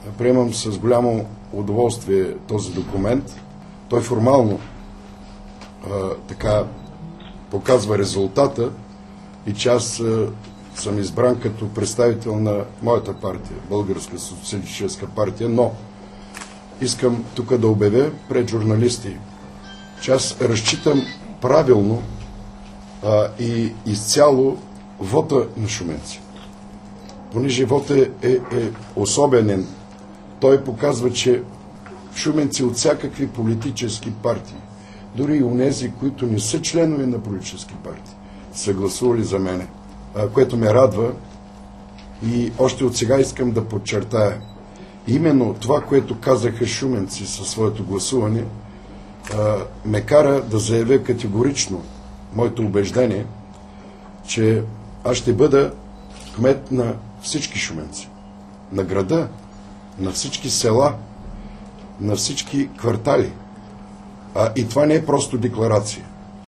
приемам с голямо удоволствие този документ. Той формално така показва резултата и че аз съм избран като представител на моята партия, Българска социалистическа партия, но искам тук да обявя пред журналисти, че аз разчитам правилно и изцяло вота на шуменци. Понеже вота е особенен, той показва, че шуменци от всякакви политически партии, дори и онези, които не са членове на политически партии, са гласували за мене, което ме радва и още от сега искам да подчертая. Именно това, което казаха шуменци със своето гласуване, ме кара да заявя категорично моето убеждение, че аз ще бъда кмет на всички шуменци, на града, на всички села, на всички квартали. И това не е просто декларация.